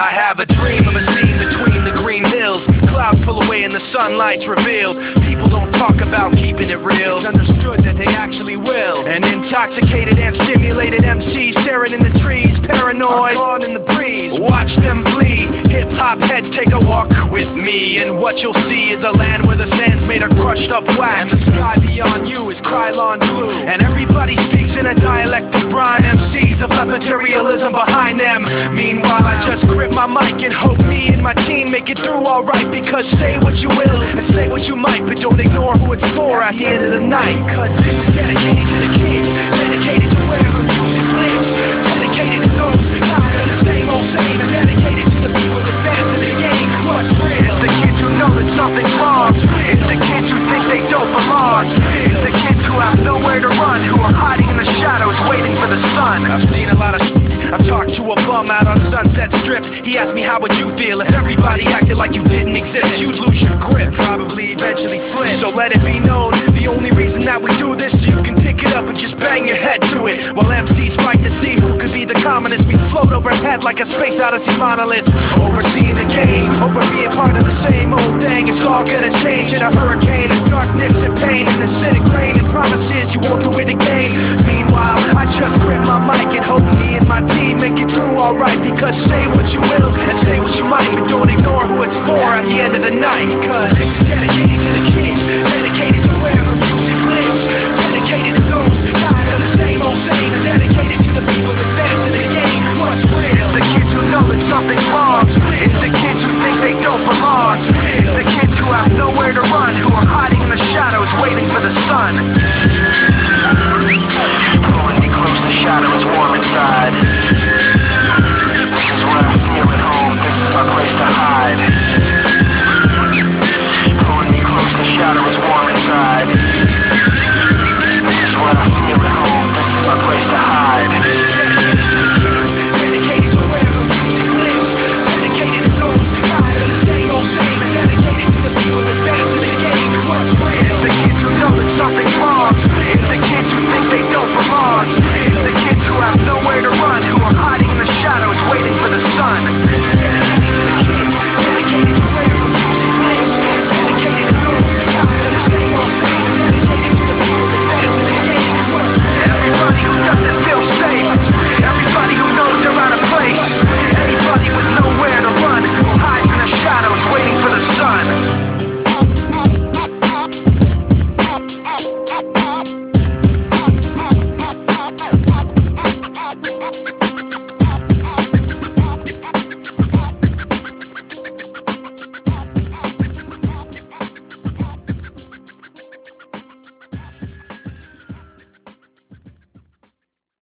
I have a dream of a scene between the green hills. Clouds pull away and the sunlight's revealed. People don't talk about keeping it real. It's understood that they actually will. An intoxicated and stimulated MC staring in the trees, paranoid, gone in the breeze. Watch them flee. Hip-hop heads take a walk with me, and what you'll see is a land where the sand's made of crushed up wax, and the sky beyond you is Krylon blue. And everybody speaks in a dialect of brine. MCs have left materialism behind them. Meanwhile, I just grip my mic and hope me and my team make it through alright. Because say what you will and say what you might, but don't ignore who it's for at the end of the night. Cause this is dedicated to the kids, dedicated to where the music lives, dedicated to those tired of the same old same, and dedicated to the people advancing the game. What's real? It's the kids who know that something's wrong. It's the kids who think they don't belong. It's the kids who have nowhere to run, who are hiding in the shadows waiting for the sun. I've seen a lot of I've talked to a bum out on Sunset Strip. He asked me, how would you feel if everybody acted like you didn't exist? You'd lose your grip, probably eventually flip. So let it be known, the only reason that we do this, so you can pick it up and just bang your head to it. While MCs fight to see who could be the commonest, we float overhead like a space odyssey monolith, overseeing the game, over being part of the same old thing. It's all gonna change in a hurricane of darkness and pain and acidic rain and promises you won't do it again. Meanwhile, I just grip my mic and hope me and my team make it through alright. Because say what you will and say what you might, but don't ignore who it's for at the end of the night. Cause this is dedicated to the kids, dedicated to where the music lives, dedicated to those tired of the same old same, and dedicated to the people advancing the game. What's real? It's the kids who know that something's wrong. It's the kids who think they don't belong. It's the kids who have nowhere to run, who are hiding in the shadows waiting for the sun. Pulling me close, the shadow is warm inside.